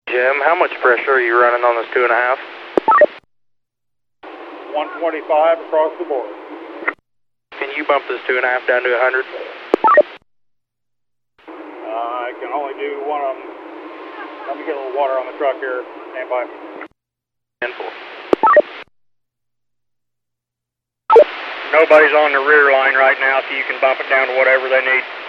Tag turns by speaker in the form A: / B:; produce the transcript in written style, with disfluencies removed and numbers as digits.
A: Jim, how much pressure are you running on this 2.5?
B: 125 across the board.
A: Can you bump this 2.5 down to 100?
B: I can only do one of them. Let me get a little water on the truck here. Stand by.
A: 10-4.
B: Nobody's on the rear line right now, so you can bump it down to whatever they need.